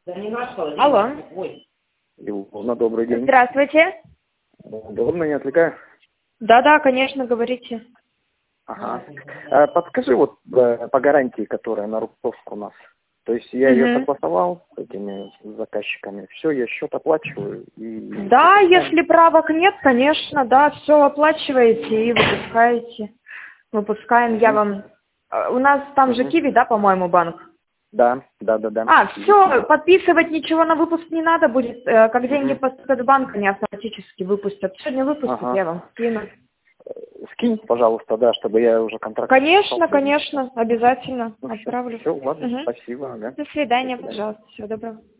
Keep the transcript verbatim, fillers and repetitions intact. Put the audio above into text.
Алло. Илона, добрый день. Здравствуйте. Удобно, не отвлекаю? Да-да, конечно, говорите. Ага. А подскажи вот э, по гарантии, которая на Рубцовск у нас. То есть я ее Мгм. согласовал с этими заказчиками. Все, я счет оплачиваю. И... Да, если правок нет, конечно, да, все оплачиваете и выпускаете. Выпускаем, я Мгм. вам... э, У нас там же Мгм. Киви, да, по-моему, банк? Да, да, да, да. А, все, Киви-киви. подписывать ничего на выпуск не надо будет. э, Как деньги Мгм. поступят в банк, они автоматически выпустят. Сегодня выпустят, Ага. я вам скину. Скинь, пожалуйста, да, чтобы я уже контракт подписал. Конечно, конечно, обязательно Ну все, отправлю. все, ладно, Мгм. спасибо, ага. До До свидания, свидания. пожалуйста. Всего доброго.